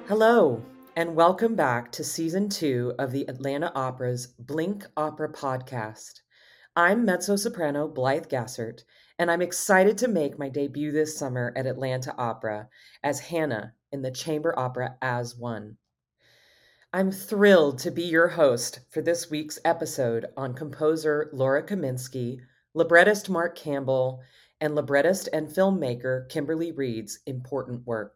Hello, and welcome back to Season 2 of the Atlanta Opera's Blink Opera podcast. I'm mezzo-soprano Blythe Gassert, and I'm excited to make my debut this summer at Atlanta Opera as Hannah in the chamber opera As One. I'm thrilled to be your host for this week's episode on composer Laura Kaminsky, librettist Mark Campbell, and librettist and filmmaker Kimberly Reed's important work.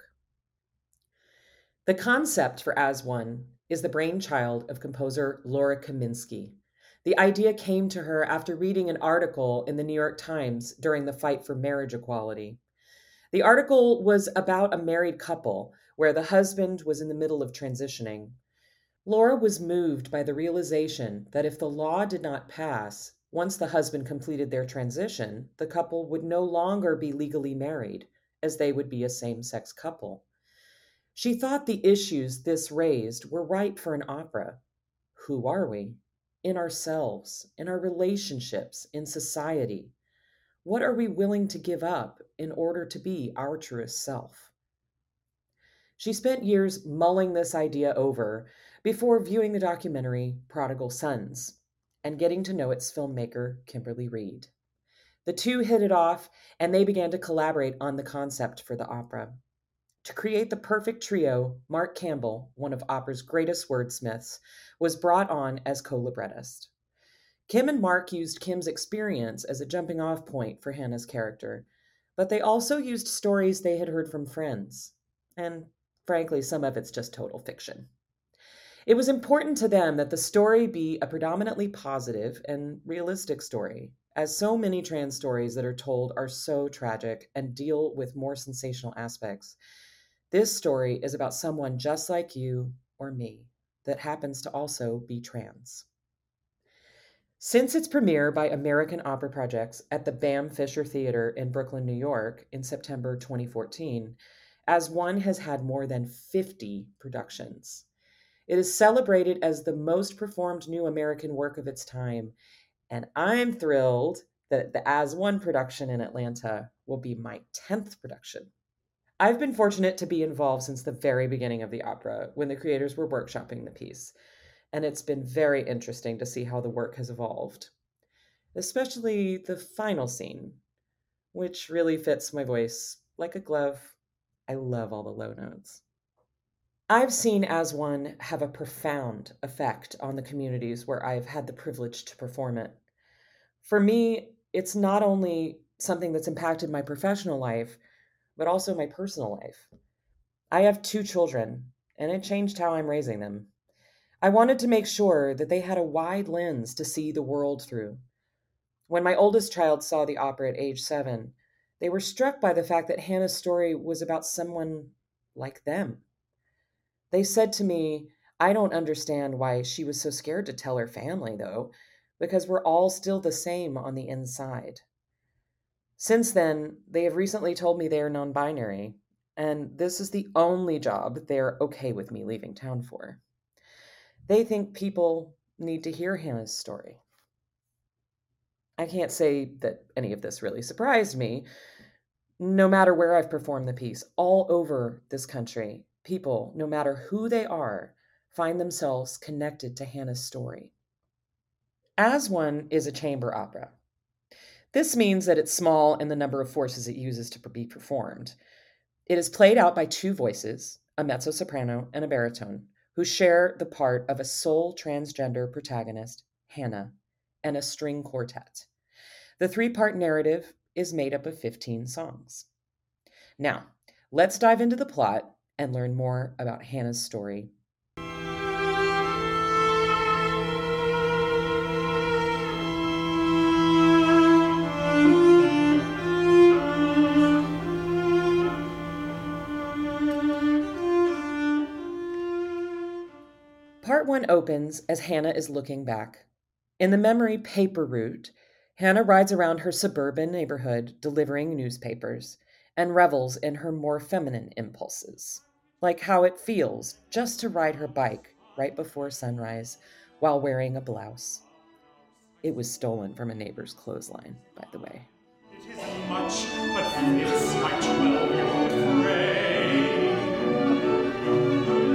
The concept for As One is the brainchild of composer Laura Kaminsky. The idea came to her after reading an article in the New York Times during the fight for marriage equality. The article was about a married couple where the husband was in the middle of transitioning. Laura was moved by the realization that if the law did not pass, once the husband completed their transition, the couple would no longer be legally married, as they would be a same-sex couple. She thought the issues this raised were ripe for an opera. Who are we? In ourselves, in our relationships, in society. What are we willing to give up in order to be our truest self? She spent years mulling this idea over before viewing the documentary Prodigal Sons and getting to know its filmmaker, Kimberly Reed. The two hit it off, and they began to collaborate on the concept for the opera. To create the perfect trio, Mark Campbell, one of opera's greatest wordsmiths, was brought on as co-librettist. Kim and Mark used Kim's experience as a jumping-off point for Hannah's character, but they also used stories they had heard from friends. And frankly, some of it's just total fiction. It was important to them that the story be a predominantly positive and realistic story, as so many trans stories that are told are so tragic and deal with more sensational aspects. This story is about someone just like you or me that happens to also be trans. Since its premiere by American Opera Projects at the BAM Fisher Theater in Brooklyn, New York in September 2014, As One has had more than 50 productions. It is celebrated as the most performed new American work of its time, and I'm thrilled that the As One production in Atlanta will be my 10th production. I've been fortunate to be involved since the very beginning of the opera, when the creators were workshopping the piece, and it's been very interesting to see how the work has evolved, especially the final scene, which really fits my voice like a glove. I love all the low notes. I've seen As One have a profound effect on the communities where I've had the privilege to perform it. For me, it's not only something that's impacted my professional life, but also my personal life. I have 2 children, and it changed how I'm raising them. I wanted to make sure that they had a wide lens to see the world through. When my oldest child saw the opera at age 7, they were struck by the fact that Hannah's story was about someone like them. They said to me, "I don't understand why she was so scared to tell her family, though, because we're all still the same on the inside." Since then, they have recently told me they are non-binary, and this is the only job they're okay with me leaving town for. They think people need to hear Hannah's story. I can't say that any of this really surprised me. No matter where I've performed the piece, all over this country, people, no matter who they are, find themselves connected to Hannah's story. As One is a chamber opera. This means that it's small in the number of forces it uses to be performed. It is played out by 2 voices, a mezzo-soprano and a baritone, who share the part of a sole transgender protagonist, Hannah, and a string quartet. The 3-part narrative is made up of 15 songs. Now, let's dive into the plot and learn more about Hannah's story. Part 1 opens as Hannah is looking back. In the memory paper route, Hannah rides around her suburban neighborhood delivering newspapers and revels in her more feminine impulses, like how it feels just to ride her bike right before sunrise while wearing a blouse. It was stolen from a neighbor's clothesline, by the way. It isn't much, but fits might well your frame.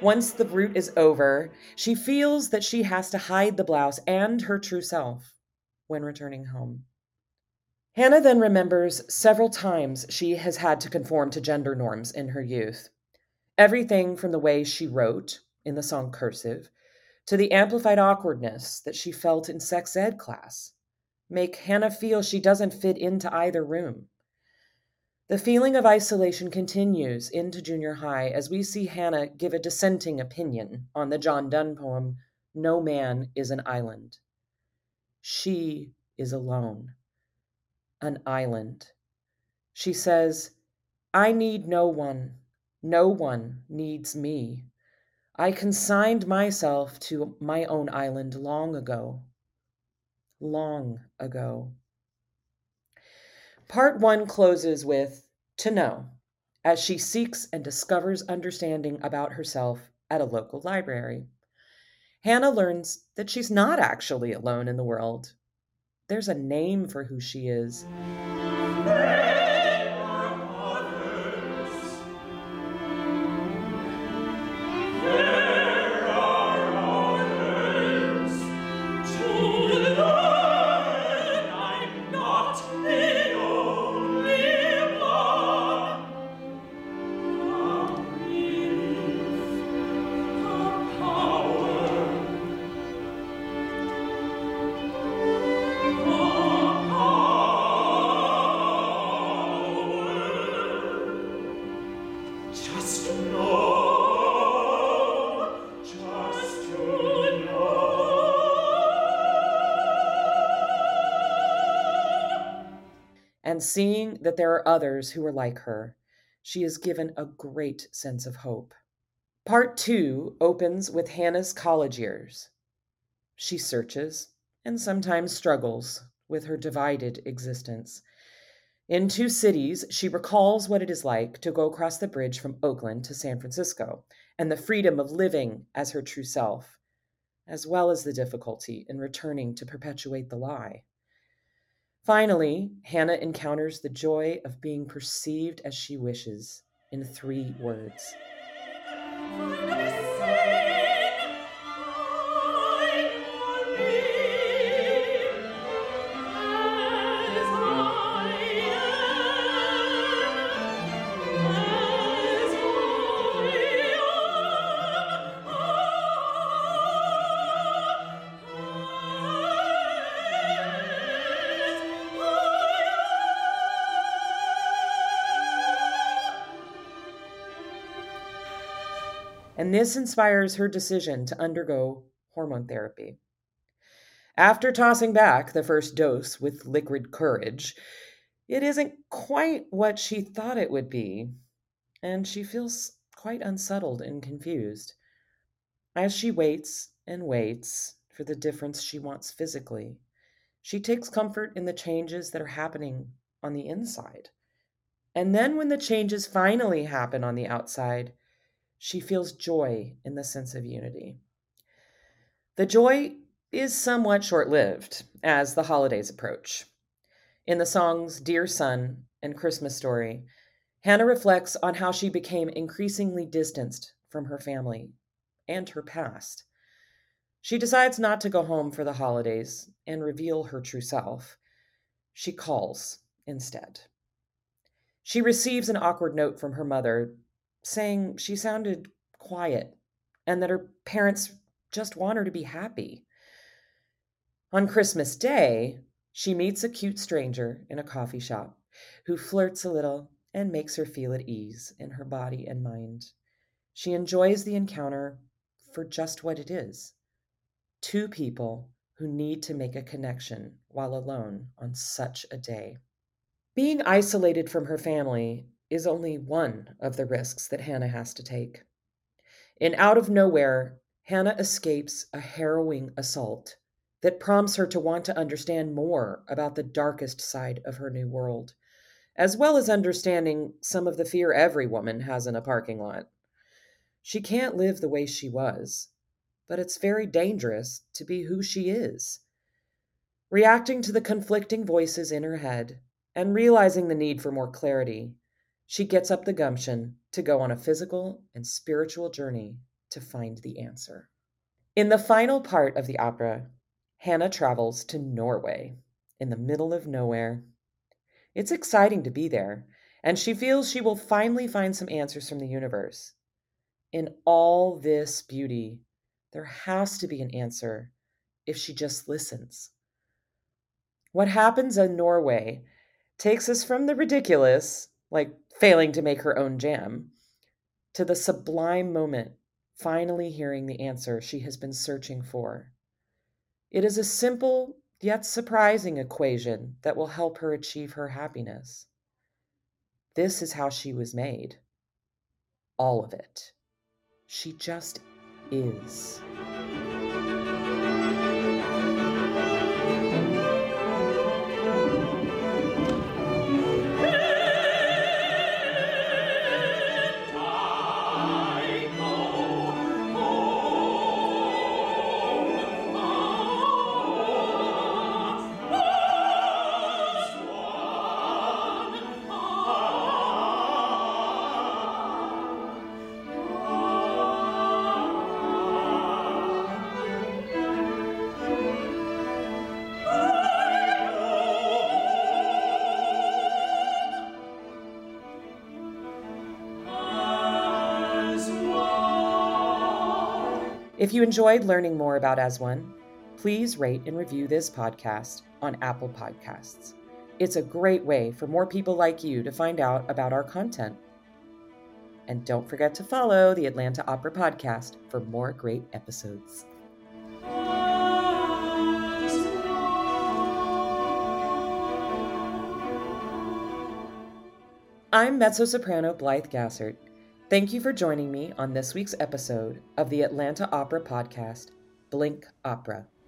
Once the route is over, she feels that she has to hide the blouse and her true self when returning home. Hannah then remembers several times she has had to conform to gender norms in her youth. Everything from the way she wrote in the song Cursive to the amplified awkwardness that she felt in sex ed class make Hannah feel she doesn't fit into either room. The feeling of isolation continues into junior high as we see Hannah give a dissenting opinion on the John Donne poem, No Man is an Island. She is alone. An island. She says, I need no one. No one needs me. I consigned myself to my own island long ago. Long ago. Part 1 closes with To Know, as she seeks and discovers understanding about herself at a local library. Hannah learns that she's not actually alone in the world. There's a name for who she is. And seeing that there are others who are like her, she is given a great sense of hope. Part 2 opens with Hannah's college years. She searches and sometimes struggles with her divided existence. In 2 cities, she recalls what it is like to go across the bridge from Oakland to San Francisco and the freedom of living as her true self, as well as the difficulty in returning to perpetuate the lie. Finally, Hannah encounters the joy of being perceived as she wishes in 3 words. And this inspires her decision to undergo hormone therapy. After tossing back the first dose with liquid courage, it isn't quite what she thought it would be, and she feels quite unsettled and confused. As she waits and waits for the difference she wants physically, she takes comfort in the changes that are happening on the inside. And then when the changes finally happen on the outside, she feels joy in the sense of unity. The joy is somewhat short-lived as the holidays approach. In the songs Dear Son and Christmas Story, Hannah reflects on how she became increasingly distanced from her family and her past. She decides not to go home for the holidays and reveal her true self. She calls instead. She receives an awkward note from her mother saying she sounded quiet and that her parents just want her to be happy. On Christmas Day, she meets a cute stranger in a coffee shop who flirts a little and makes her feel at ease in her body and mind. She enjoys the encounter for just what it is. 2 people who need to make a connection while alone on such a day. Being isolated from her family is only one of the risks that Hannah has to take. In Out of Nowhere, Hannah escapes a harrowing assault that prompts her to want to understand more about the darkest side of her new world, as well as understanding some of the fear every woman has in a parking lot. She can't live the way she was, but it's very dangerous to be who she is. Reacting to the conflicting voices in her head and realizing the need for more clarity, she gets up the gumption to go on a physical and spiritual journey to find the answer. In the final part of the opera, Hannah travels to Norway, in the middle of nowhere. It's exciting to be there, and she feels she will finally find some answers from the universe. In all this beauty, there has to be an answer if she just listens. What happens in Norway takes us from the ridiculous, like failing to make her own jam, to the sublime moment, finally hearing the answer she has been searching for. It is a simple yet surprising equation that will help her achieve her happiness. This is how she was made. All of it. She just is. If you enjoyed learning more about As One, please rate and review this podcast on Apple Podcasts. It's a great way for more people like you to find out about our content. And don't forget to follow the Atlanta Opera Podcast for more great episodes. I'm mezzo-soprano Blythe Gassert. Thank you for joining me on this week's episode of the Atlanta Opera Podcast, Blink Opera.